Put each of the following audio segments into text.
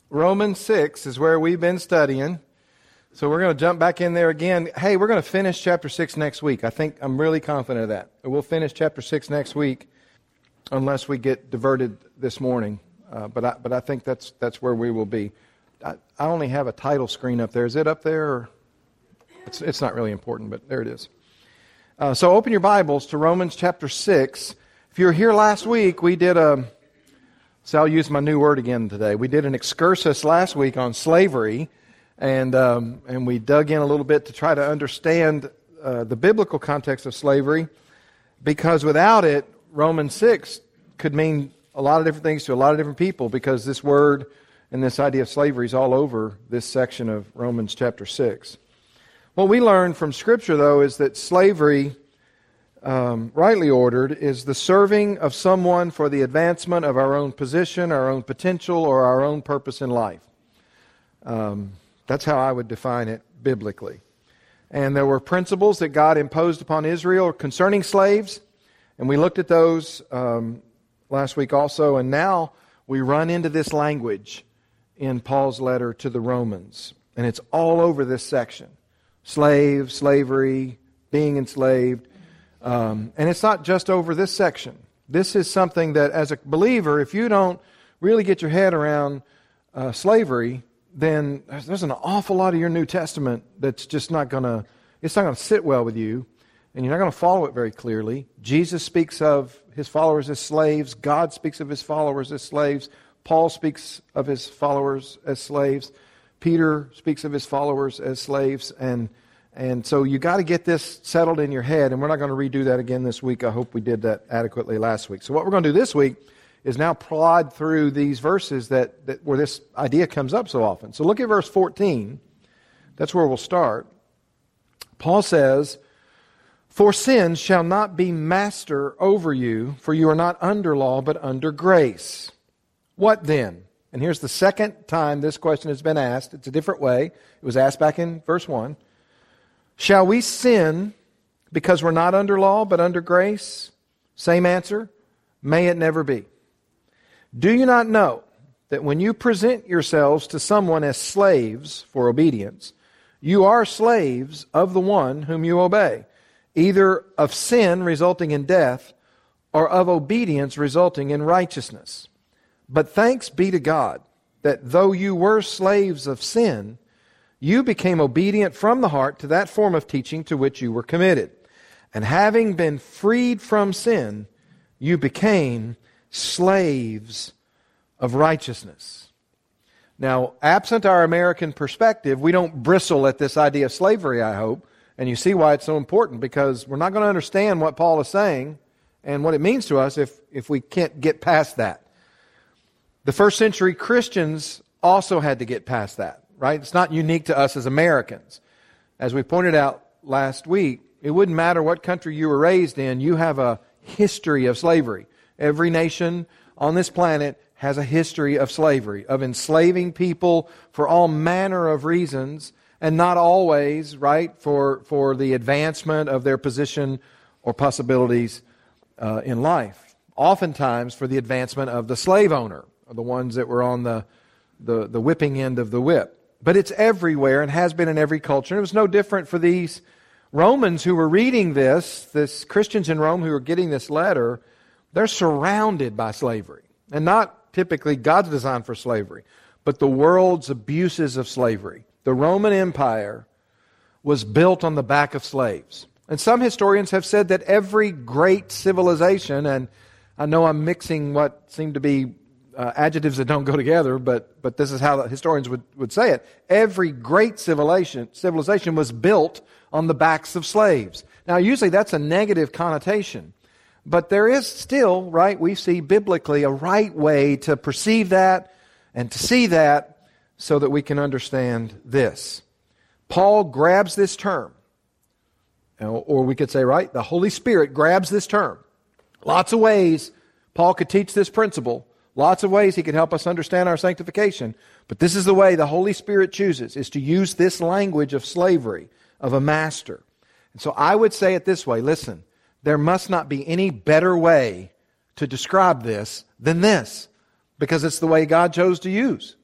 Romans 6 is where we've been studying. So we're going to jump back in there again. Hey, we're going to finish chapter 6 next week. I'm really confident of that. We'll finish chapter 6 next week unless we get diverted this morning. But I think that's where we will be. I only have a title screen up there. Is it up there? Or it's not really important, but there it is. So open your Bibles to Romans chapter 6. If you were here last week, we did so I'll use my new word again today. We did an excursus last week on slavery, and we dug in a little bit to try to understand the biblical context of slavery, because without it, Romans 6 could mean a lot of different things to a lot of different people, because this word and this idea of slavery is all over this section of Romans chapter 6. What we learn from Scripture, though, is that slavery, rightly ordered, is the serving of someone for the advancement of our own position, our own potential, or our own purpose in life. That's how I would define it biblically. And there were principles that God imposed upon Israel concerning slaves, and we looked at those last week also, and now we run into this language in Paul's letter to the Romans, and it's all over this section. Slave, slavery, being enslaved. And it's not just over this section. This is something that, as a believer, if you don't really get your head around slavery, then there's an awful lot of your New Testament that's just not going to sit well with you, and you're not going to follow it very clearly. Jesus speaks of His followers as slaves. God speaks of His followers as slaves. Paul speaks of his followers as slaves. Peter speaks of his followers as slaves, and so you got to get this settled in your head, and we're not going to redo that again this week. I hope we did that adequately last week. So what we're going to do this week is now plod through these verses that where this idea comes up so often. So look at verse 14. That's where we'll start. Paul says, "For sin shall not be master over you, for you are not under law, but under grace. What then?" And here's the second time this question has been asked. It's a different way. It was asked back in verse 1. "Shall we sin because we're not under law but under grace?" Same answer. May it never be. "Do you not know that when you present yourselves to someone as slaves for obedience, you are slaves of the one whom you obey, either of sin resulting in death or of obedience resulting in righteousness? But thanks be to God that though you were slaves of sin, you became obedient from the heart to that form of teaching to which you were committed. And having been freed from sin, you became slaves of righteousness." Now, absent our American perspective, we don't bristle at this idea of slavery, I hope. And you see why it's so important, because we're not going to understand what Paul is saying and what it means to us if we can't get past that. The first century Christians also had to get past that, right? It's not unique to us as Americans. As we pointed out last week, it wouldn't matter what country you were raised in, you have a history of slavery. Every nation on this planet has a history of slavery, of enslaving people for all manner of reasons, and not always, right, for the advancement of their position or possibilities in life. Oftentimes for the advancement of the slave owner, or the ones that were on the whipping end of the whip. But it's everywhere and has been in every culture. And it was no different for these Romans who were reading this Christians in Rome who were getting this letter. They're surrounded by slavery. And not typically God's design for slavery, but the world's abuses of slavery. The Roman Empire was built on the back of slaves. And some historians have said that every great civilization, and I know I'm mixing what seem to be adjectives that don't go together, but this is how the historians would say it. Every great civilization was built on the backs of slaves. Now, usually that's a negative connotation, but there is still, right, we see biblically a right way to perceive that and to see that so that we can understand this. Paul grabs this term, or we could say, right, the Holy Spirit grabs this term. Lots of ways Paul could teach this principle. Lots of ways he can help us understand our sanctification. But this is the way the Holy Spirit chooses, is to use this language of slavery, of a master. And so I would say it this way, listen, there must not be any better way to describe this than this, because it's the way God chose to use.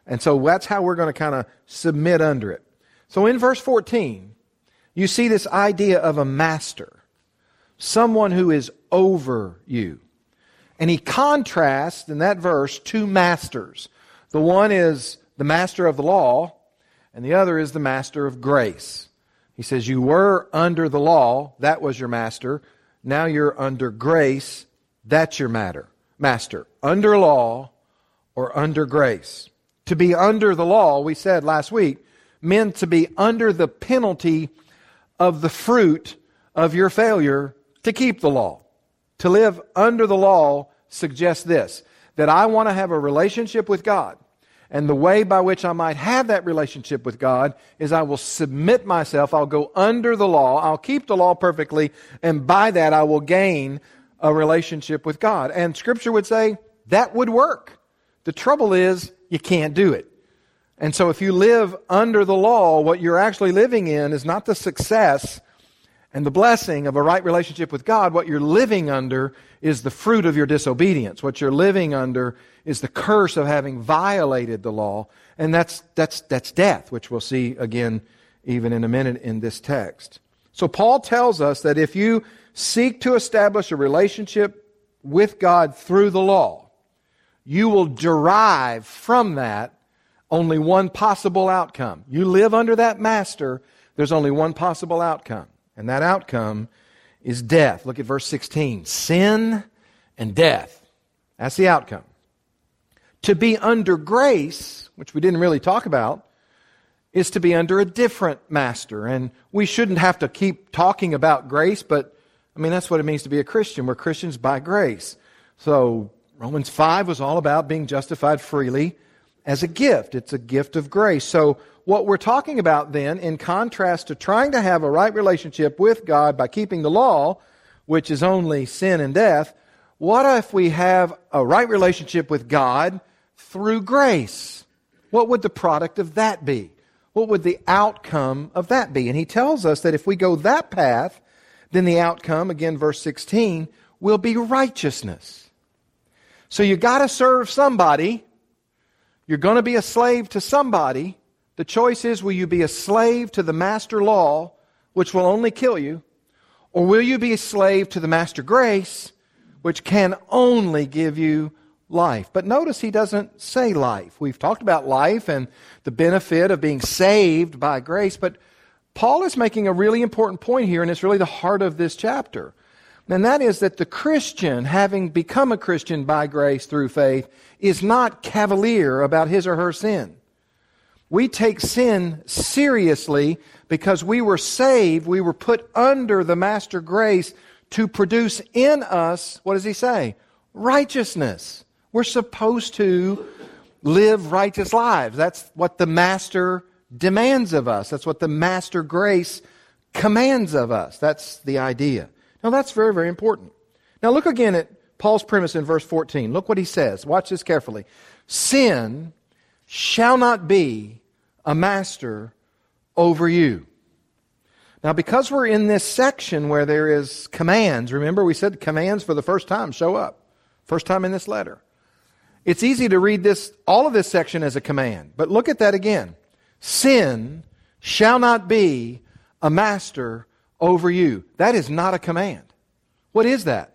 And so that's how we're going to kind of submit under it. So in verse 14, you see this idea of a master, someone who is over you. And he contrasts in that verse two masters. The one is the master of the law, and the other is the master of grace. He says, you were under the law, that was your master. Now you're under grace, that's your master. Under law or under grace. To be under the law, we said last week, meant to be under the penalty of the fruit of your failure to keep the law. To live under the law suggests this, that I want to have a relationship with God. And the way by which I might have that relationship with God is I will submit myself, I'll go under the law, I'll keep the law perfectly, and by that I will gain a relationship with God. And Scripture would say that would work. The trouble is you can't do it. And so if you live under the law, what you're actually living in is not the success and the blessing of a right relationship with God. What you're living under is the fruit of your disobedience. What you're living under is the curse of having violated the law. And that's death, which we'll see again even in a minute in this text. So Paul tells us that if you seek to establish a relationship with God through the law, you will derive from that only one possible outcome. You live under that master, there's only one possible outcome. And that outcome is death. Look at verse 16. Sin and death. That's the outcome. To be under grace, which we didn't really talk about, is to be under a different master. And we shouldn't have to keep talking about grace, but that's what it means to be a Christian. We're Christians by grace. So Romans 5 was all about being justified freely as a gift. It's a gift of grace. So what we're talking about then, in contrast to trying to have a right relationship with God by keeping the law, which is only sin and death, what if we have a right relationship with God through grace? What would the product of that be? What would the outcome of that be? And he tells us that if we go that path, then the outcome, again, verse 16, will be righteousness. So you got to serve somebody. You're going to be a slave to somebody. The choice is, will you be a slave to the master law, which will only kill you, or will you be a slave to the master grace, which can only give you life? But notice he doesn't say life. We've talked about life and the benefit of being saved by grace, but Paul is making a really important point here, and it's really the heart of this chapter. And that is that the Christian, having become a Christian by grace through faith, is not cavalier about his or her sin. We take sin seriously because we were saved, we were put under the master grace to produce in us, what does he say? Righteousness. We're supposed to live righteous lives. That's what the master demands of us. That's what the master grace commands of us. That's the idea. Now that's very, very important. Now look again at Paul's premise in verse 14. Look what he says. Watch this carefully. Sin shall not be a master over you. Now because we're in this section where there is commands, remember we said commands for the first time show up. First time in this letter. It's easy to read all of this section as a command. But look at that again. Sin shall not be a master over you. That is not a command. What is that?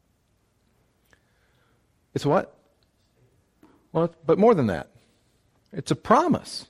It's what? Well, but more than that. It's a promise.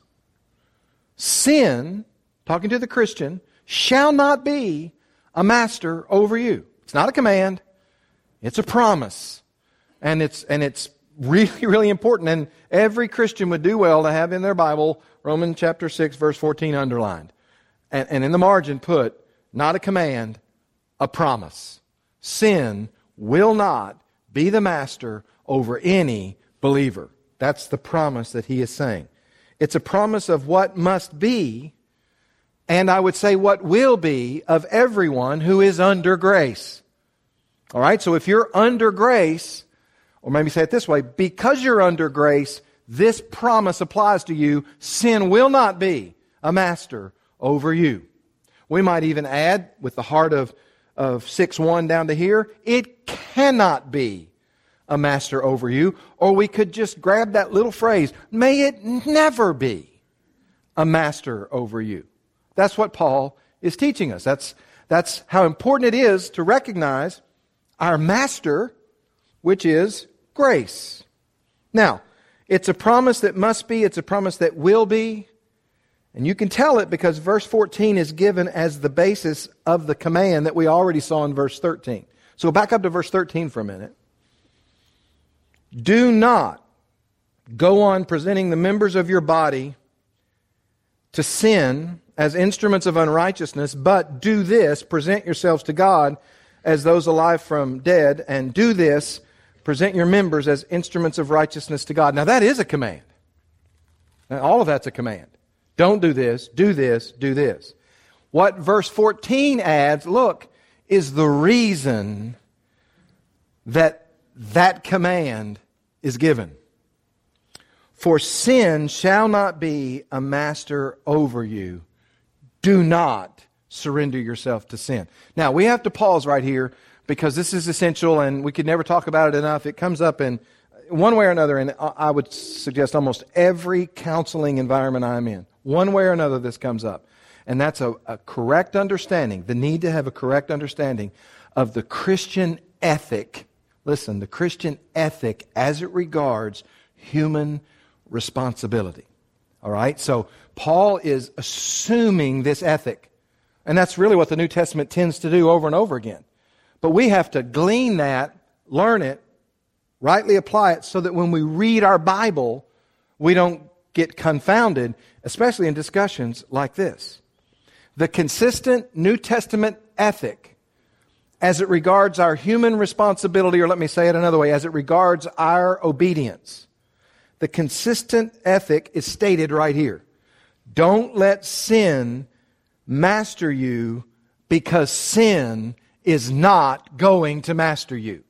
Sin, talking to the Christian, shall not be a master over you. It's not a command. It's a promise. And it's really, really important. And every Christian would do well to have in their Bible Romans chapter 6, verse 14 underlined. And in the margin put, not a command, a promise. Sin will not be the master over any believer. That's the promise that he is saying. It's a promise of what must be, and I would say what will be, of everyone who is under grace. All right, so if you're under grace, or maybe say it this way, because you're under grace, this promise applies to you. Sin will not be a master over you. We might even add, with the heart of 6:1 down to here, it cannot be a master over you. Or we could just grab that little phrase, may it never be a master over you. That's what Paul is teaching us. That's how important it is to recognize our master, which is grace. Now, it's a promise that must be, it's a promise that will be, and you can tell it because verse 14 is given as the basis of the command that we already saw in verse 13. So back up to verse 13 for a minute. Do not go on presenting the members of your body to sin as instruments of unrighteousness, but do this, present yourselves to God as those alive from dead, and do this, present your members as instruments of righteousness to God. Now that is a command. Now, all of that's a command. Don't do this, do this, do this. What verse 14 adds, look, is the reason that command is given. For sin shall not be a master over you. Do not surrender yourself to sin. Now, we have to pause right here because this is essential and we could never talk about it enough. It comes up in one way or another, and I would suggest almost every counseling environment I'm in. One way or another this comes up. And that's a correct understanding, the need to have a correct understanding of the Christian ethic. Listen, the Christian ethic as it regards human responsibility. All right? So Paul is assuming this ethic. And that's really what the New Testament tends to do over and over again. But we have to glean that, learn it, rightly apply it so that when we read our Bible, we don't get confounded, especially in discussions like this. The consistent New Testament ethic as it regards our human responsibility, or let me say it another way, as it regards our obedience. The consistent ethic is stated right here. Don't let sin master you because sin is not going to master you.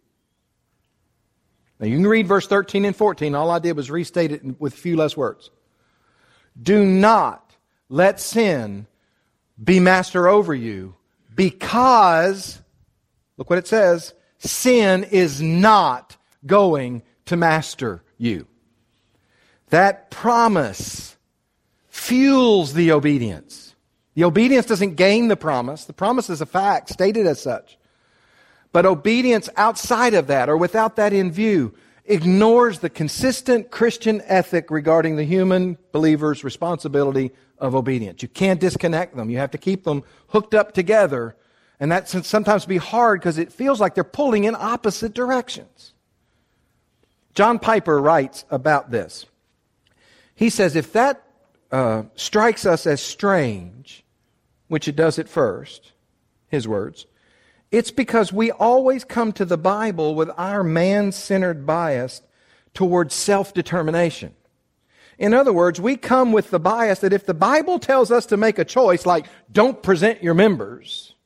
Now you can read verse 13 and 14. All I did was restate it with a few less words. Do not let sin be master over you because, look what it says, sin is not going to master you. That promise fuels the obedience. The obedience doesn't gain the promise. The promise is a fact, stated as such. But obedience outside of that, or without that in view, ignores the consistent Christian ethic regarding the human believer's responsibility of obedience. You can't disconnect them. You have to keep them hooked up together. And that can sometimes be hard because it feels like they're pulling in opposite directions. John Piper writes about this. He says, if that strikes us as strange, which it does at first, his words, it's because we always come to the Bible with our man-centered bias towards self-determination. In other words, we come with the bias that if the Bible tells us to make a choice, like don't present your members,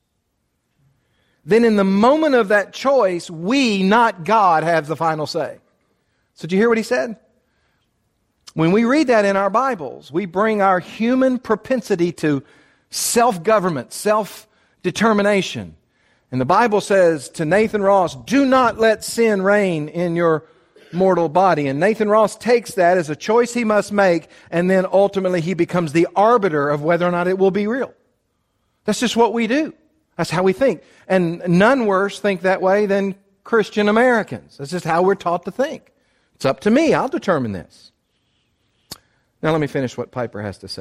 then in the moment of that choice, we, not God, have the final say. So did you hear what he said? When we read that in our Bibles, we bring our human propensity to self-government, self-determination. And the Bible says to Nathan Ross, do not let sin reign in your mortal body. And Nathan Ross takes that as a choice he must make, and then ultimately he becomes the arbiter of whether or not it will be real. That's just what we do. That's how we think. And none worse think that way than Christian Americans. That's just how we're taught to think. It's up to me. I'll determine this. Now let me finish what Piper has to say.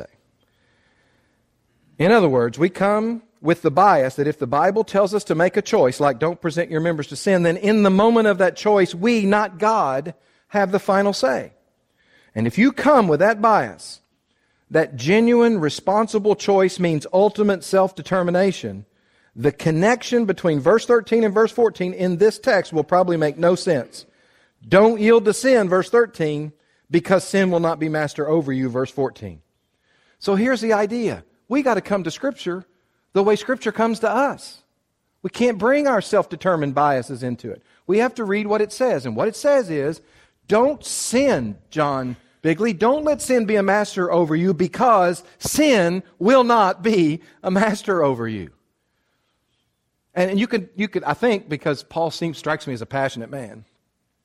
In other words, we come with the bias that if the Bible tells us to make a choice, like don't present your members to sin, then in the moment of that choice, we, not God, have the final say. And if you come with that bias, that genuine, responsible choice means ultimate self-determination, the connection between verse 13 and verse 14 in this text will probably make no sense. Don't yield to sin, verse 13, because sin will not be master over you, verse 14. So here's the idea. We got to come to Scripture the way Scripture comes to us. We can't bring our self-determined biases into it. We have to read what it says. And what it says is, don't sin, John Bigley. Don't let sin be a master over you because sin will not be a master over you. And you could, I think, because Paul strikes me as a passionate man,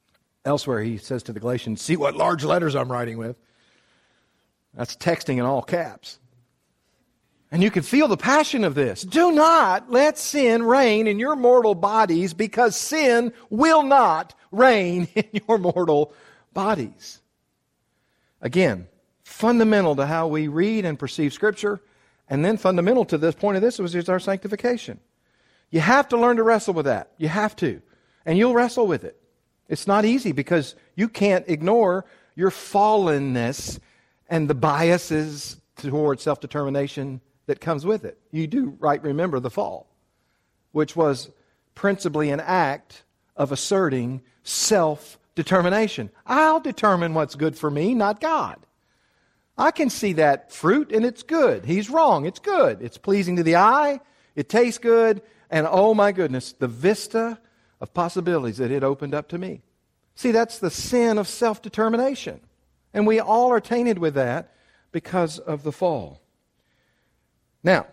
Elsewhere, he says to the Galatians, see what large letters I'm writing with. That's texting in all caps. And you can feel the passion of this. Do not let sin reign in your mortal bodies, because sin will not reign in your mortal bodies. Again, fundamental to how we read and perceive Scripture, and then fundamental to this point of this was our sanctification. You have to learn to wrestle with that. You have to. And you'll wrestle with it. It's not easy because you can't ignore your fallenness and the biases toward self-determination that comes with it. You do remember the fall, which was principally an act of asserting self-determination. I'll determine what's good for me, not God. I can see that fruit and it's good. He's wrong. It's good. It's pleasing to the eye. It tastes good. And oh my goodness, the vista of possibilities that it opened up to me. See, that's the sin of self-determination. And we all are tainted with that because of the fall. Now,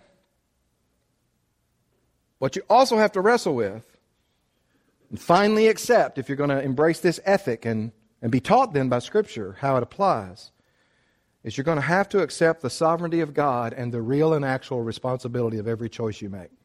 what you also have to wrestle with and finally accept, if you're going to embrace this ethic and be taught then by Scripture how it applies, is you're going to have to accept the sovereignty of God and the real and actual responsibility of every choice you make.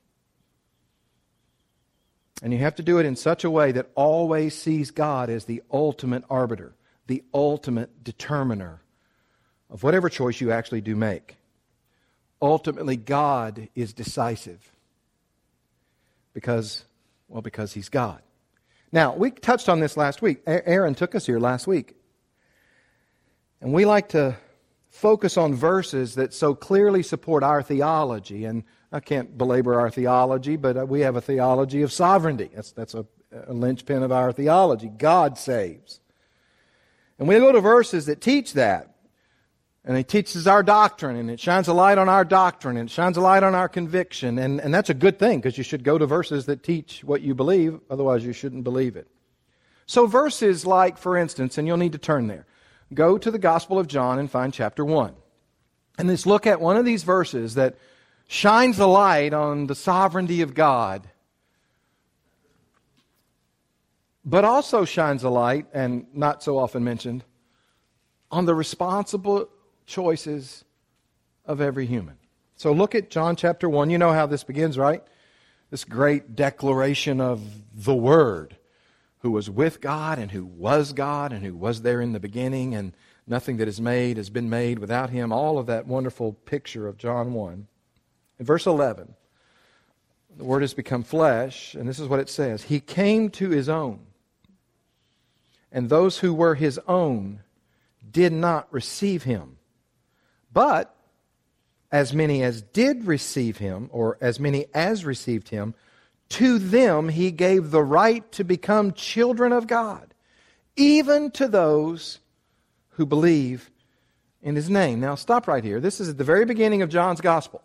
And you have to do it in such a way that always sees God as the ultimate arbiter, the ultimate determiner of whatever choice you actually do make. Ultimately, God is decisive because He's God. Now, we touched on this last week. Aaron took us here last week. And we like to focus on verses that so clearly support our theology. And I can't belabor our theology, but we have a theology of sovereignty. That's a linchpin of our theology. God saves. And we go to verses that teach that. And it teaches our doctrine, and it shines a light on our doctrine, and it shines a light on our conviction. And that's a good thing, because you should go to verses that teach what you believe, otherwise you shouldn't believe it. So verses like, for instance, and you'll need to turn there, go to the Gospel of John and find chapter 1. And let's look at one of these verses that shines a light on the sovereignty of God, but also shines a light, and not so often mentioned, on the responsible choices of every human. So look at John chapter 1. You know how this begins, right? This great declaration of the Word, who was with God and who was God and who was there in the beginning, and nothing that is made has been made without Him. All of that wonderful picture of John 1. In verse 11, the Word has become flesh, and this is what it says. He came to His own, and those who were His own did not receive Him. But as many as did receive Him, or as many as received Him, to them He gave the right to become children of God, even to those who believe in His name. Now stop right here. This is at the very beginning of John's Gospel.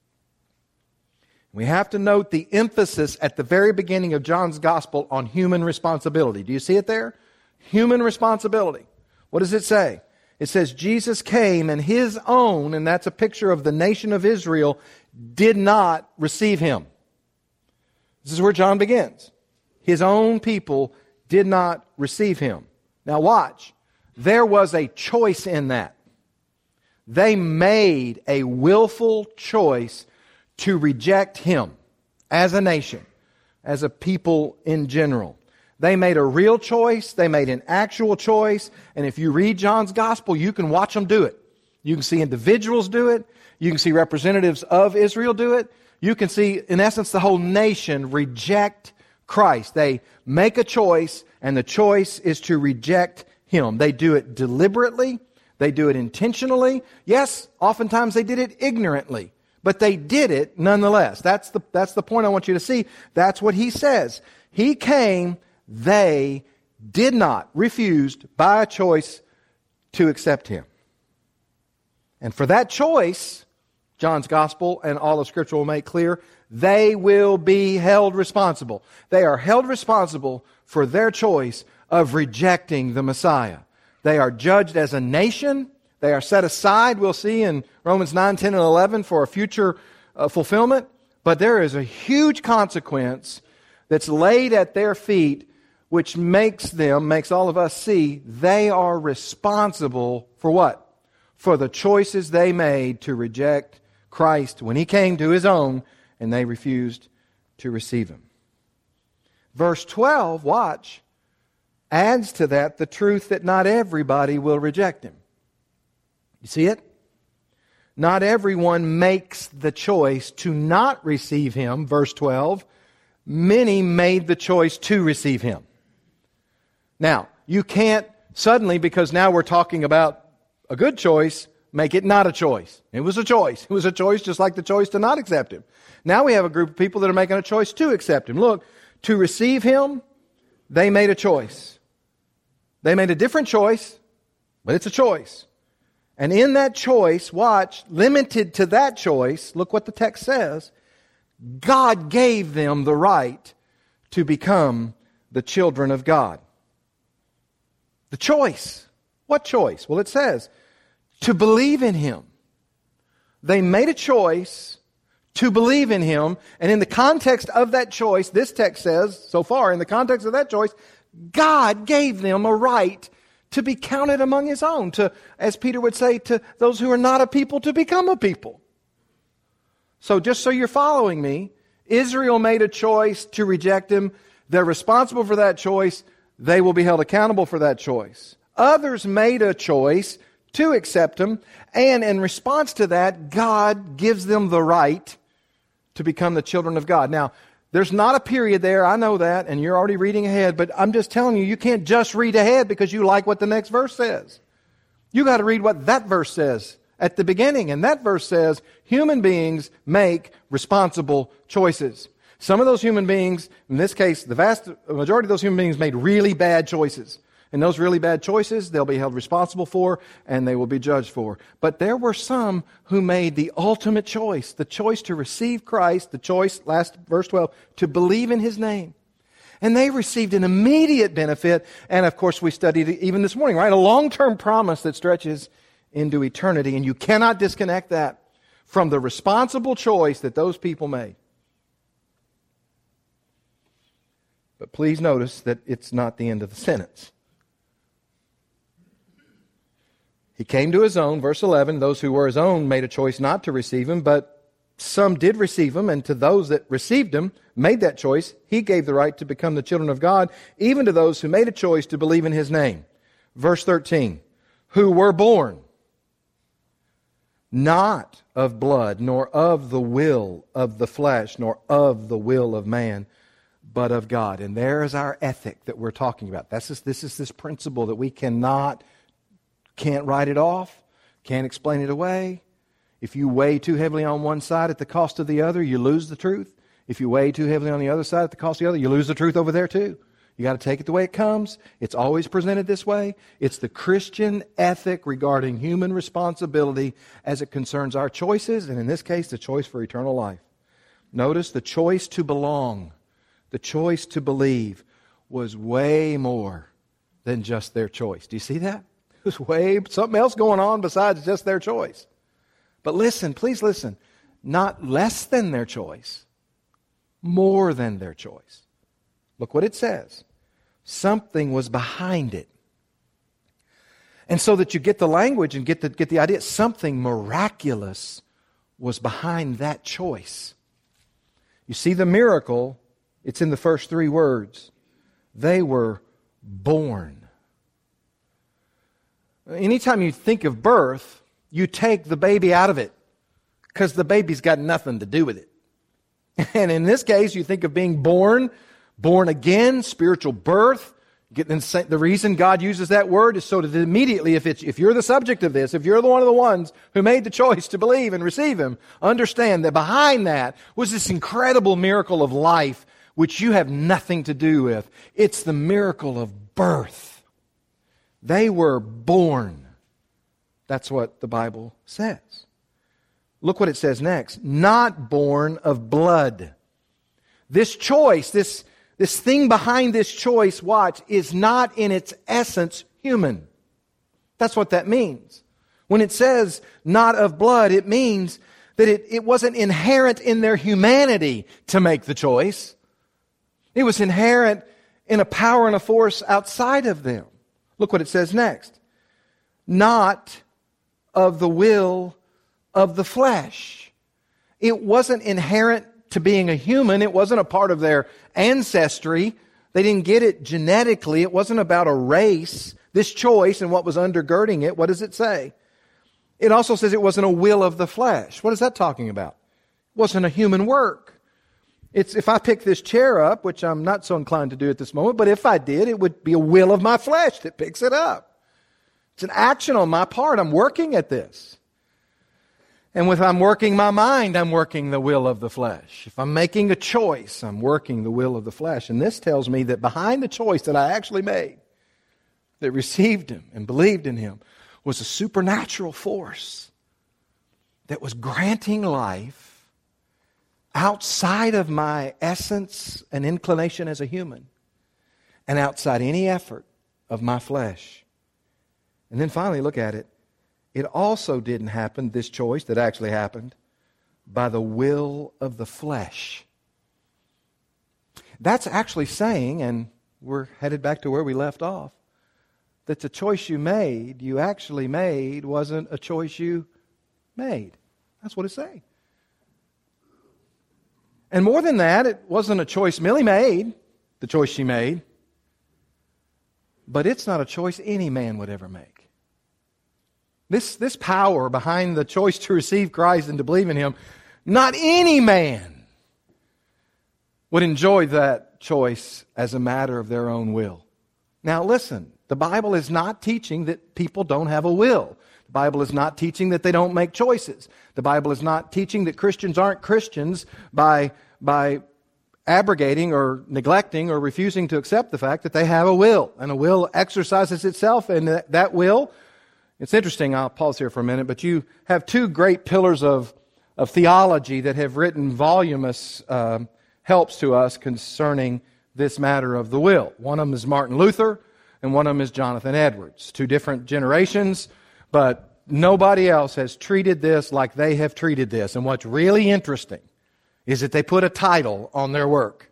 We have to note the emphasis at the very beginning of John's Gospel on human responsibility. Do you see it there? Human responsibility. What does it say? It says, Jesus came and His own, and that's a picture of the nation of Israel, did not receive Him. This is where John begins. His own people did not receive Him. Now watch. There was a choice in that. They made a willful choice to reject Him as a nation, as a people in general. They made a real choice. They made an actual choice. And if you read John's Gospel, you can watch them do it. You can see individuals do it. You can see representatives of Israel do it. You can see, in essence, the whole nation reject Christ. They make a choice, and the choice is to reject Him. They do it deliberately. They do it intentionally. Yes, oftentimes they did it ignorantly. But they did it nonetheless. That's the point I want you to see. That's what He says. He came. They did not, refused by a choice to accept Him. And for that choice, John's Gospel and all of Scripture will make clear, they will be held responsible. They are held responsible for their choice of rejecting the Messiah. They are judged as a nation. They are set aside, we'll see in Romans 9, 10, and 11, for a future fulfillment. But there is a huge consequence that's laid at their feet which makes all of us see they are responsible for what? For the choices they made to reject Christ when He came to His own and they refused to receive Him. Verse 12, watch, adds to that the truth that not everybody will reject Him. You see it? Not everyone makes the choice to not receive Him. Verse 12, many made the choice to receive Him. Now, you can't suddenly, because now we're talking about a good choice, make it not a choice. It was a choice. It was a choice just like the choice to not accept Him. Now we have a group of people that are making a choice to accept Him. Look, to receive Him, they made a choice. They made a different choice, but it's a choice. And in that choice, watch, limited to that choice, look what the text says, God gave them the right to become the children of God. The choice. What choice? Well, it says, to believe in Him. They made a choice to believe in Him, and in the context of that choice, this text says, so far, in the context of that choice, God gave them a right to be counted among His own, to, as Peter would say, to those who are not a people to become a people. So just so you're following me, Israel made a choice to reject Him. They're responsible for that choice. They will be held accountable for that choice. Others made a choice to accept Him, and in response to that, God gives them the right to become the children of God. Now, there's not a period there, I know that, and you're already reading ahead, but I'm just telling you, you can't just read ahead because you like what the next verse says. You got to read what that verse says at the beginning, and that verse says, human beings make responsible choices. Some of those human beings, in this case, the vast majority of those human beings made really bad choices. And those really bad choices, they'll be held responsible for and they will be judged for. But there were some who made the ultimate choice, the choice to receive Christ, the choice, last verse 12, to believe in His name. And they received an immediate benefit. And of course, we studied it even this morning, right? A long-term promise that stretches into eternity. And you cannot disconnect that from the responsible choice that those people made. But please notice that it's not the end of the sentence. He came to His own, verse 11, those who were His own made a choice not to receive Him, but some did receive Him, and to those that received Him, made that choice, He gave the right to become the children of God, even to those who made a choice to believe in His name. Verse 13, who were born not of blood, nor of the will of the flesh, nor of the will of man, but of God. And there is our ethic that we're talking about. This is this principle that we can't write it off, can't explain it away. If you weigh too heavily on one side at the cost of the other, you lose the truth. If you weigh too heavily on the other side at the cost of the other, you lose the truth over there too. You got to take it the way it comes. It's always presented this way. It's the Christian ethic regarding human responsibility as it concerns our choices, and in this case, the choice for eternal life. Notice the choice to belong, the choice to believe was way more than just their choice. Do you see that? There's something else going on besides just their choice. But listen, please listen, not less than their choice, more than their choice. Look what it says. Something was behind it. And so that you get the language and get the idea, something miraculous was behind that choice. You see the miracle, it's in the first three words. They were born. Anytime you think of birth, you take the baby out of it because the baby's got nothing to do with it. And in this case, you think of being born again, spiritual birth. The reason God uses that word is so that immediately, if you're the subject of this, if you're one of the ones who made the choice to believe and receive Him, understand that behind that was this incredible miracle of life which you have nothing to do with. It's the miracle of birth. They were born. That's what the Bible says. Look what it says next. Not born of blood. This choice, this thing behind this choice, watch, is not in its essence human. That's what that means. When it says not of blood, it means that it wasn't inherent in their humanity to make the choice. It was inherent in a power and a force outside of them. Look what it says next. Not of the will of the flesh. It wasn't inherent to being a human. It wasn't a part of their ancestry. They didn't get it genetically. It wasn't about a race. This choice and what was undergirding it, what does it say? It also says it wasn't a will of the flesh. What is that talking about? It wasn't a human work. It's if I pick this chair up, which I'm not so inclined to do at this moment, but if I did, it would be a will of my flesh that picks it up. It's an action on my part. I'm working at this. And if I'm working my mind, I'm working the will of the flesh. If I'm making a choice, I'm working the will of the flesh. And this tells me that behind the choice that I actually made, that received Him and believed in Him, was a supernatural force that was granting life outside of my essence and inclination as a human, and outside any effort of my flesh. And then finally, look at it. It also didn't happen, this choice that actually happened, by the will of the flesh. That's actually saying, and we're headed back to where we left off, that the choice you actually made, wasn't a choice you made. That's what it's saying. And more than that, it wasn't a choice Millie made, the choice she made, but it's not a choice any man would ever make. This power behind the choice to receive Christ and to believe in Him, not any man would enjoy that choice as a matter of their own will. Now listen, the Bible is not teaching that people don't have a will. The Bible is not teaching that they don't make choices. The Bible is not teaching that Christians aren't Christians by abrogating or neglecting or refusing to accept the fact that they have a will. And a will exercises itself, and that will, it's interesting, I'll pause here for a minute, but you have two great pillars of theology that have written voluminous helps to us concerning this matter of the will. One of them is Martin Luther, and one of them is Jonathan Edwards. Two different generations, but nobody else has treated this like they have treated this. And what's really interesting is that they put a title on their work.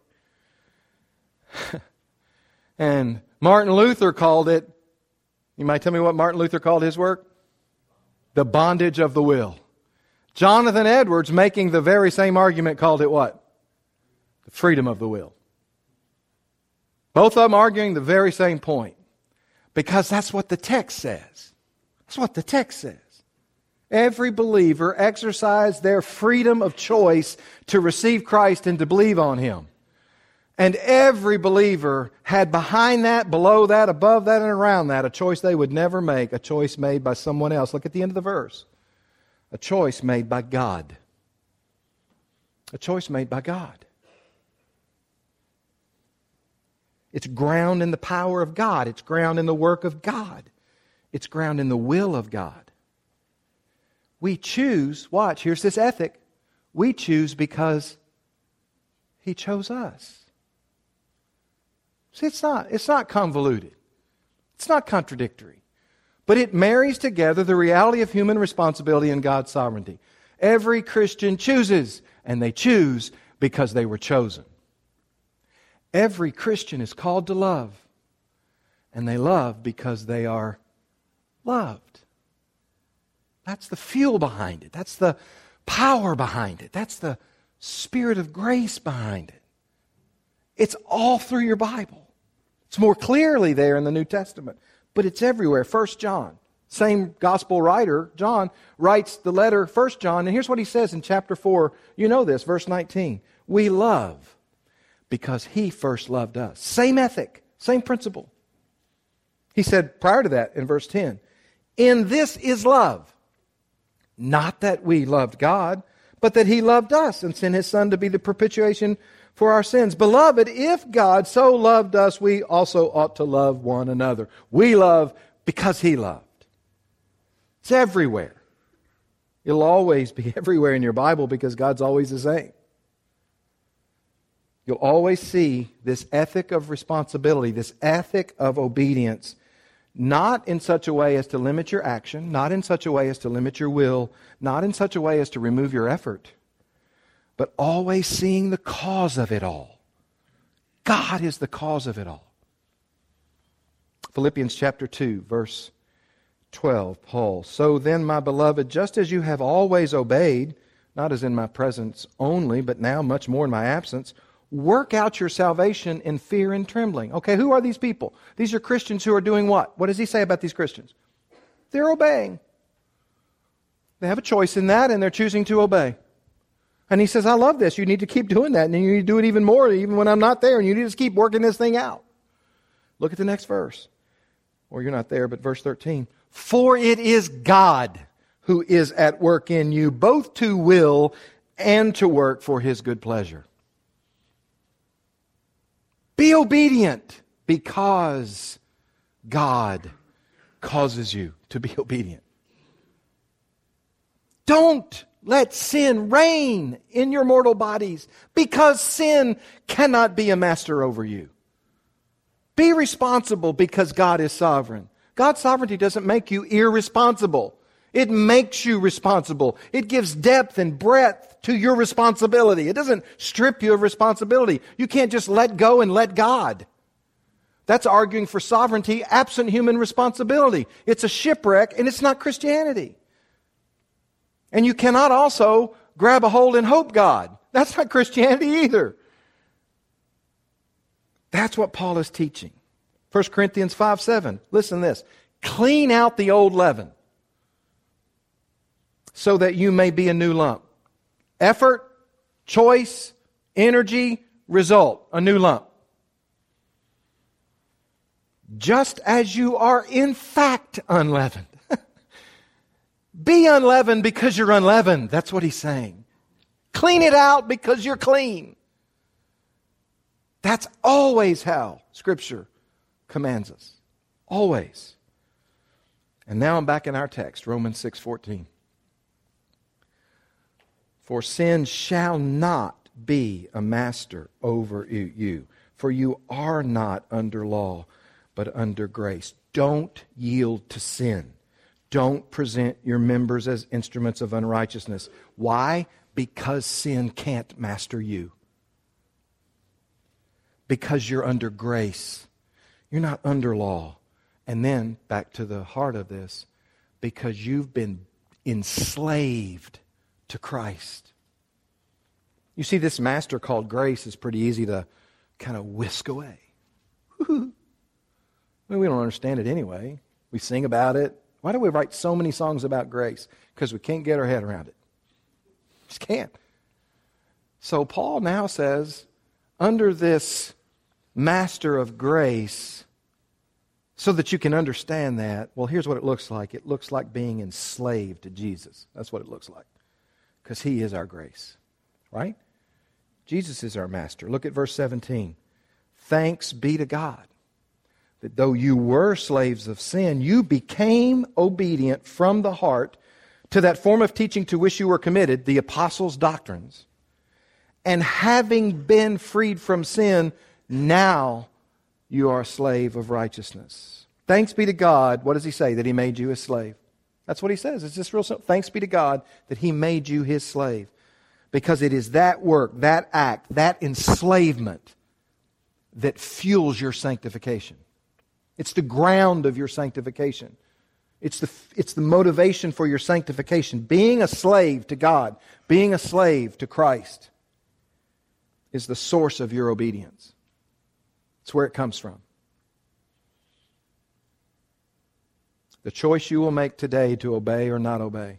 And Martin Luther called it, you might tell me what Martin Luther called his work? The bondage of the will. Jonathan Edwards, making the very same argument, called it what? The freedom of the will. Both of them arguing the very same point. Because that's what the text says. That's what the text says. Every believer exercised their freedom of choice to receive Christ and to believe on Him. And every believer had behind that, below that, above that, and around that a choice they would never make, a choice made by someone else. Look at the end of the verse. A choice made by God. A choice made by God. It's ground in the power of God. It's ground in the work of God. It's ground in the will of God. We choose, watch, here's this ethic. We choose because He chose us. See, it's not convoluted. It's not contradictory. But it marries together the reality of human responsibility and God's sovereignty. Every Christian chooses, and they choose because they were chosen. Every Christian is called to love, and they love because they are loved. That's the fuel behind it. That's the power behind it. That's the Spirit of grace behind it. It's all through your Bible. It's more clearly there in the New Testament, but it's everywhere. 1 John, same gospel writer, John, writes the letter 1 John, and here's what he says in chapter 4. You know this, verse 19. We love because He first loved us. Same ethic, same principle. He said prior to that in verse 10, in this is love. Not that we loved God, but that He loved us and sent His Son to be the propitiation for our sins. Beloved, if God so loved us, we also ought to love one another. We love because He loved. It's everywhere. It'll always be everywhere in your Bible because God's always the same. You'll always see this ethic of responsibility, this ethic of obedience, not in such a way as to limit your action, not in such a way as to limit your will, not in such a way as to remove your effort, but always seeing the cause of it all. God is the cause of it all. Philippians chapter 2, verse 12, Paul. So then, my beloved, just as you have always obeyed, not as in my presence only, but now much more in my absence, work out your salvation in fear and trembling. Okay, who are these people? These are Christians who are doing what? What does he say about these Christians? They're obeying. They have a choice in that, and they're choosing to obey. And he says, I love this. You need to keep doing that, and you need to do it even more, even when I'm not there, and you need to keep working this thing out. Look at the next verse. Or you're not there, but verse 13. For it is God who is at work in you, both to will and to work for His good pleasure. Be obedient because God causes you to be obedient. Don't let sin reign in your mortal bodies because sin cannot be a master over you. Be responsible because God is sovereign. God's sovereignty doesn't make you irresponsible. It makes you responsible. It gives depth and breadth to your responsibility. It doesn't strip you of responsibility. You can't just let go and let God. That's arguing for sovereignty absent human responsibility. It's a shipwreck, and it's not Christianity. And you cannot also grab a hold and hope God. That's not Christianity either. That's what Paul is teaching. 1 Corinthians 5:7. Listen to this. Clean out the old leaven so that you may be a new lump. Effort, choice, energy, result, a new lump. Just as you are in fact unleavened. Be unleavened because you're unleavened. That's what he's saying. Clean it out because you're clean. That's always how Scripture commands us. Always. And now I'm back in our text, Romans 6:14. For sin shall not be a master over you, for you are not under law, but under grace. Don't yield to sin. Don't present your members as instruments of unrighteousness. Why? Because sin can't master you. Because you're under grace. You're not under law. And then, back to the heart of this, because you've been enslaved to Christ. You see, this master called grace is pretty easy to kind of whisk away. Well, we don't understand it anyway. We sing about it. Why do we write so many songs about grace? Because we can't get our head around it. Just can't. So Paul now says, under this master of grace, so that you can understand that, well, here's what it looks like. It looks like being enslaved to Jesus. That's what it looks like. Because He is our grace. Right? Jesus is our master. Look at verse 17. Thanks be to God that though you were slaves of sin, you became obedient from the heart to that form of teaching to which you were committed, the apostles' doctrines. And having been freed from sin, now you are a slave of righteousness. Thanks be to God. What does He say? That He made you His slave. That's what He says. It's just real simple. Thanks be to God that He made you His slave. Because it is that work, that act, that enslavement that fuels your sanctification. It's the ground of your sanctification. It's the motivation for your sanctification. Being a slave to God, being a slave to Christ is the source of your obedience. It's where it comes from. The choice you will make today to obey or not obey.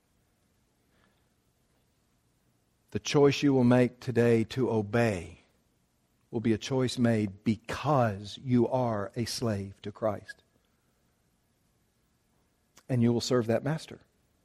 The choice you will make today to obey will be a choice made because you are a slave to Christ. And you will serve that master.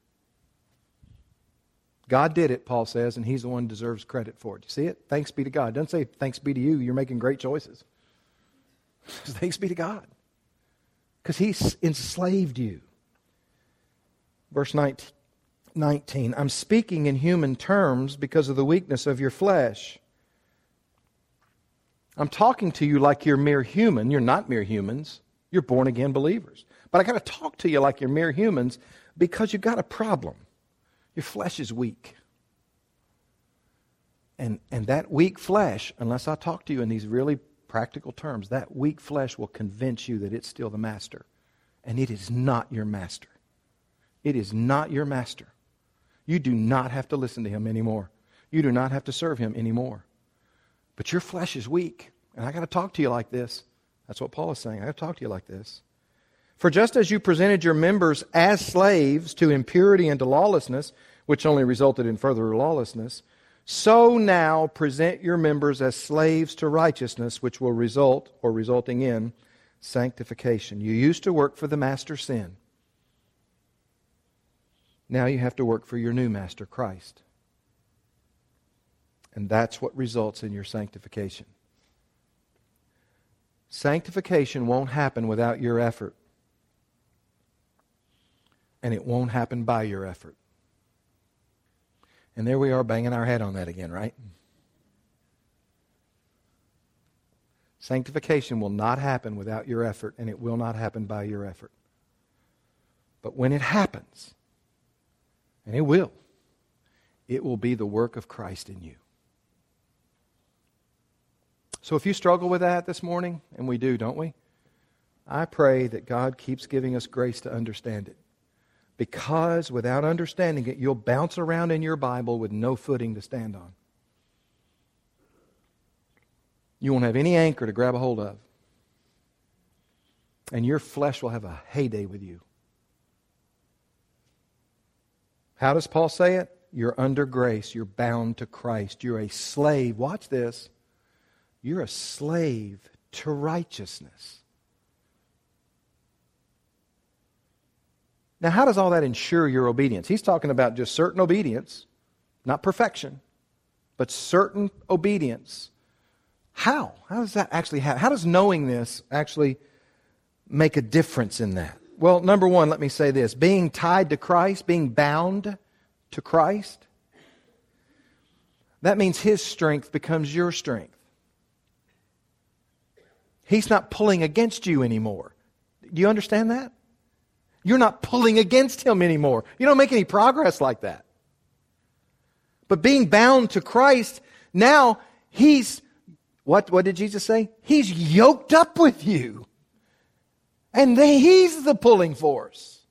God did it, Paul says, and He's the one who deserves credit for it. You see it? Thanks be to God. It doesn't say thanks be to you. You're making great choices. Thanks be to God. Because He's enslaved you. Verse 19. I'm speaking in human terms because of the weakness of your flesh. I'm talking to you like you're mere human. You're not mere humans. You're born again believers. But I got to talk to you like you're mere humans because you've got a problem. Your flesh is weak. And that weak flesh, unless I talk to you in these really practical terms, that weak flesh will convince you that it's still the master. And it is not your master. It is not your master. You do not have to listen to him anymore. You do not have to serve him anymore. But your flesh is weak. And I got to talk to you like this. That's what Paul is saying. I got to talk to you like this. For just as you presented your members as slaves to impurity and to lawlessness, which only resulted in further lawlessness, so now present your members as slaves to righteousness, which will result, or resulting in, sanctification. You used to work for the master sin. Now you have to work for your new master, Christ. And that's what results in your sanctification. Sanctification won't happen without your effort. And it won't happen by your effort. And there we are banging our head on that again, right? Sanctification will not happen without your effort, and it will not happen by your effort. But when it happens, and it will be the work of Christ in you. So if you struggle with that this morning, and we do, don't we? I pray that God keeps giving us grace to understand it. Because without understanding it, you'll bounce around in your Bible with no footing to stand on. You won't have any anchor to grab a hold of. And your flesh will have a heyday with you. How does Paul say it? You're under grace. You're bound to Christ. You're a slave. Watch this. You're a slave to righteousness. Now, how does all that ensure your obedience? He's talking about just certain obedience, not perfection, but certain obedience. How? How does that actually happen? How does knowing this actually make a difference in that? Well, number one, let me say this. Being tied to Christ, being bound to Christ, that means His strength becomes your strength. He's not pulling against you anymore. Do you understand that? You're not pulling against Him anymore. You don't make any progress like that. But being bound to Christ, now He's, what did Jesus say? He's yoked up with you. And He's the pulling force.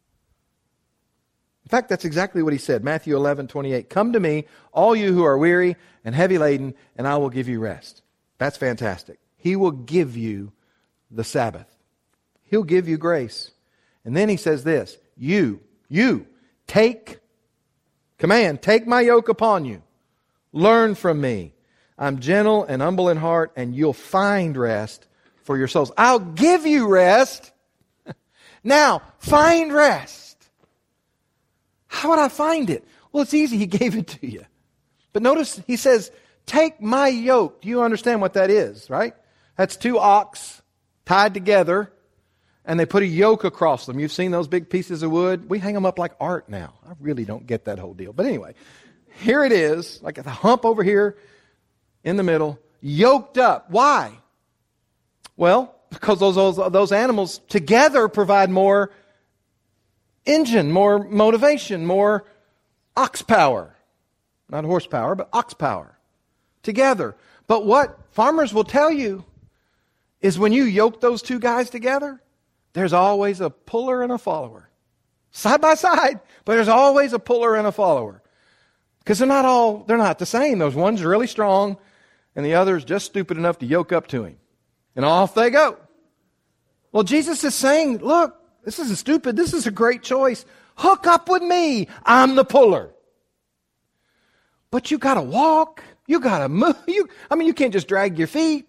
In fact, that's exactly what He said. Matthew 11:28. Come to me, all you who are weary and heavy laden, and I will give you rest. That's fantastic. He will give you the Sabbath. He'll give you grace. And then He says this, you, take my yoke upon you. Learn from me. I'm gentle and humble in heart, and you'll find rest for your souls. I'll give you rest. Now, find rest. How would I find it? Well, it's easy. He gave it to you. But notice He says, take my yoke. Do you understand what that is, right? That's two ox tied together, and they put a yoke across them. You've seen those big pieces of wood? We hang them up like art now. I really don't get that whole deal. But anyway, here it is, like a hump over here in the middle, yoked up. Why? Well, because those animals together provide more engine, more motivation, more ox power. Not horsepower, but ox power. Together. But what farmers will tell you is when you yoke those two guys together, there's always a puller and a follower. Side by side, but there's always a puller and a follower. Because they're not the same. Those one's really strong, and the other's just stupid enough to yoke up to him. And off they go. Well, Jesus is saying, look, this isn't stupid. This is a great choice. Hook up with me. I'm the puller. But you got to walk. You got to move. You can't just drag your feet.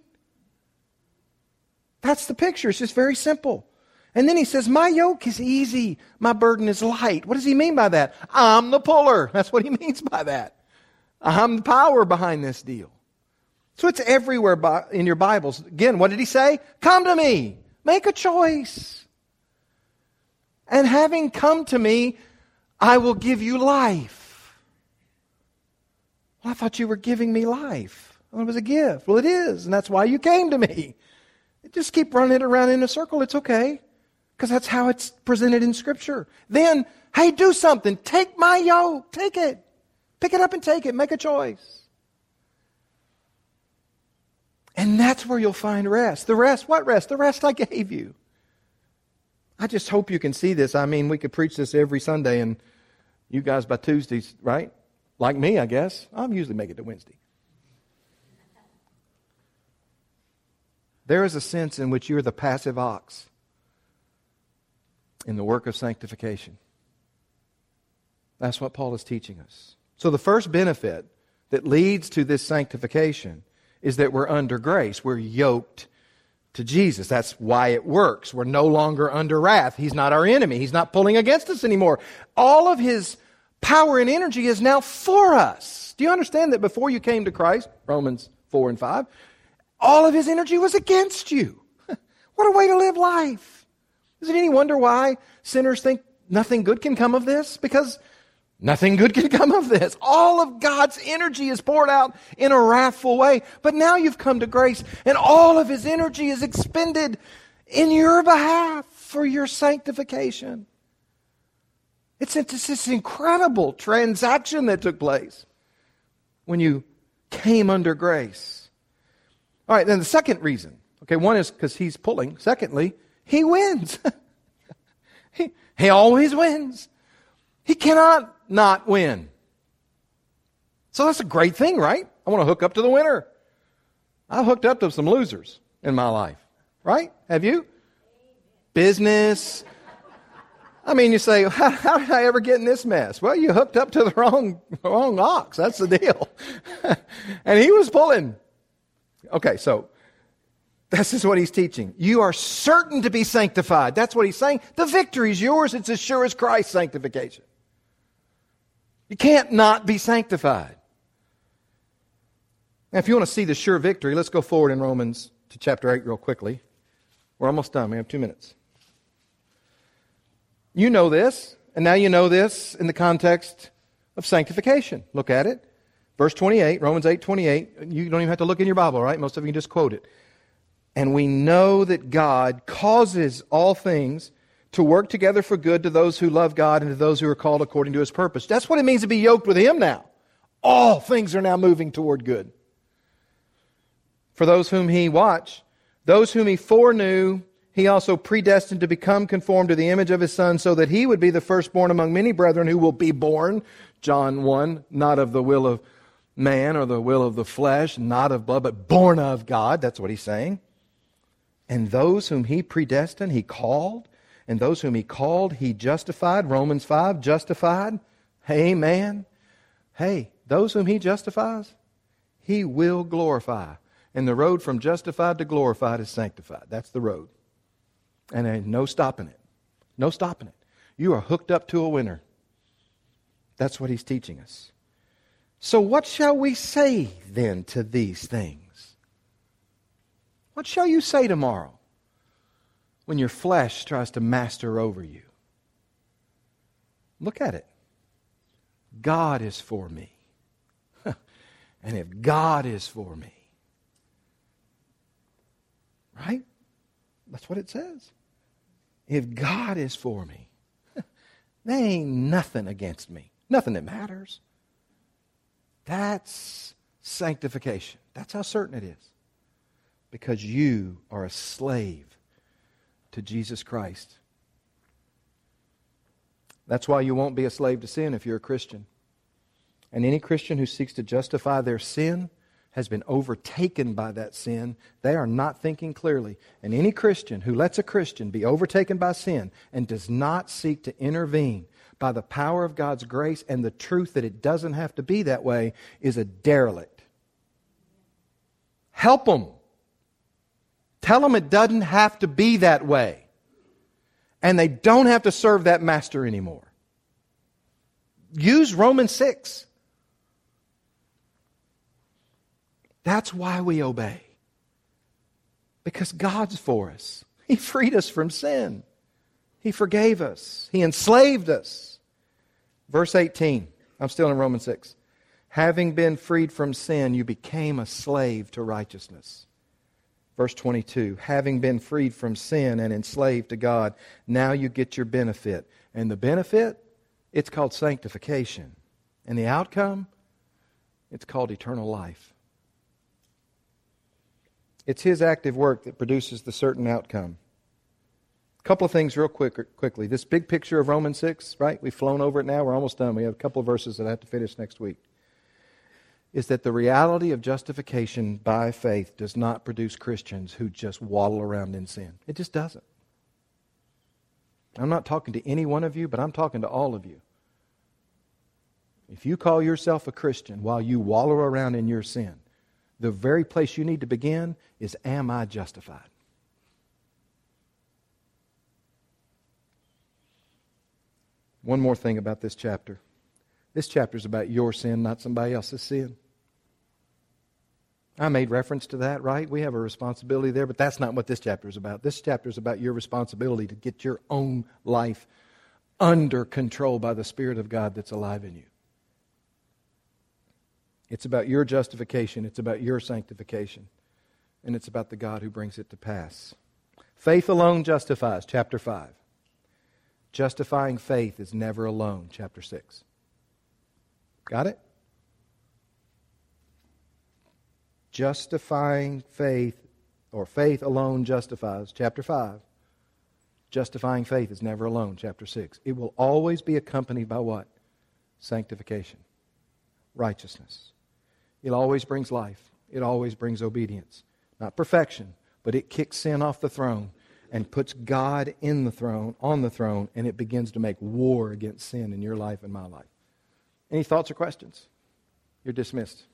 That's the picture. It's just very simple. And then He says, my yoke is easy. My burden is light. What does He mean by that? I'm the puller. That's what He means by that. I'm the power behind this deal. So it's everywhere in your Bibles. Again, what did He say? Come to me. Make a choice. And having come to me, I will give you life. Well, I thought you were giving me life. Well, it was a gift. Well, it is. And that's why you came to me. Just keep running it around in a circle. It's okay. Because that's how it's presented in Scripture. Then, hey, do something. Take my yoke. Take it. Pick it up and take it. Make a choice. And that's where you'll find rest. The rest, what rest? The rest I gave you. I just hope you can see this. I mean, we could preach this every Sunday, and you guys by Tuesdays, right? Like me, I guess. I'll usually make it to Wednesday. There is a sense in which you are the passive ox in the work of sanctification. That's what Paul is teaching us. So the first benefit that leads to this sanctification is that we're under grace. We're yoked to Jesus. That's why it works. We're no longer under wrath. He's not our enemy. He's not pulling against us anymore. All of His power and energy is now for us. Do you understand that before you came to Christ, Romans 4 and 5, all of His energy was against you? What a way to live life. Is it any wonder why sinners think nothing good can come of this? Because nothing good can come of this. All of God's energy is poured out in a wrathful way. But now you've come to grace, and all of His energy is expended in your behalf for your sanctification. It's this incredible transaction that took place when you came under grace. All right, then the second reason. Okay, one is because He's pulling. Secondly, He wins. He always wins. He cannot not win. So that's a great thing, right? I want to hook up to the winner. I've hooked up to some losers in my life, right? Have you? Business. I mean, you say, how did I ever get in this mess? Well, you hooked up to the wrong ox. That's the deal. And he was pulling. Okay, so this is what he's teaching. You are certain to be sanctified. That's what he's saying. The victory is yours. It's as sure as Christ's sanctification. You can't not be sanctified. Now, if you want to see the sure victory, let's go forward in Romans to chapter 8 real quickly. We're almost done. We have 2 minutes. You know this, and now you know this in the context of sanctification. Look at it. Verse 28, Romans 8:28. You don't even have to look in your Bible, right? Most of you can just quote it. And we know that God causes all things to work together for good to those who love God and to those who are called according to His purpose. That's what it means to be yoked with Him now. All things are now moving toward good. For those whom He watched, those whom He foreknew, He also predestined to become conformed to the image of His Son, so that He would be the firstborn among many brethren who will be born. John 1, not of the will of man or the will of the flesh, not of blood, but born of God. That's what He's saying. And those whom He predestined, He called. And those whom He called, He justified. Romans 5, justified. Amen. Hey, those whom He justifies, He will glorify. And the road from justified to glorified is sanctified. That's the road. And there's no stopping it. No stopping it. You are hooked up to a winner. That's what He's teaching us. So what shall we say then to these things? What shall you say tomorrow when your flesh tries to master over you? Look at it. God is for me. And if God is for me, right? That's what it says. If God is for me, there ain't nothing against me. Nothing that matters. That's sanctification. That's how certain it is. Because you are a slave to Jesus Christ. That's why you won't be a slave to sin if you're a Christian. And any Christian who seeks to justify their sin has been overtaken by that sin. They are not thinking clearly. And any Christian who lets a Christian be overtaken by sin and does not seek to intervene by the power of God's grace and the truth that it doesn't have to be that way is a derelict. Help them. Tell them it doesn't have to be that way. And they don't have to serve that master anymore. Use Romans 6. That's why we obey. Because God's for us. He freed us from sin. He forgave us. He enslaved us. Verse 18. I'm still in Romans 6. Having been freed from sin, you became a slave to righteousness. Verse 22. Having been freed from sin and enslaved to God, now you get your benefit. And the benefit, it's called sanctification. And the outcome, it's called eternal life. It's His active work that produces the certain outcome. A couple of things real quickly. This big picture of Romans 6, right? We've flown over it now. We're almost done. We have a couple of verses that I have to finish next week. Is that the reality of justification by faith does not produce Christians who just waddle around in sin. It just doesn't. I'm not talking to any one of you, but I'm talking to all of you. If you call yourself a Christian while you wallow around in your sin, the very place you need to begin is, am I justified? One more thing about this chapter. This chapter is about your sin, not somebody else's sin. I made reference to that, right? We have a responsibility there, but that's not what this chapter is about. This chapter is about your responsibility to get your own life under control by the Spirit of God that's alive in you. It's about your justification. It's about your sanctification. And it's about the God who brings it to pass. Faith alone justifies, chapter 5. Justifying faith is never alone, chapter 6. Got it? Justifying faith, or faith alone justifies, chapter 5. Justifying faith is never alone, chapter 6. It will always be accompanied by what? Sanctification. Righteousness. It always brings life. It always brings obedience. Not perfection, but it kicks sin off the throne and puts God in the throne, on the throne, and it begins to make war against sin in your life and my life. Any thoughts or questions? You're dismissed.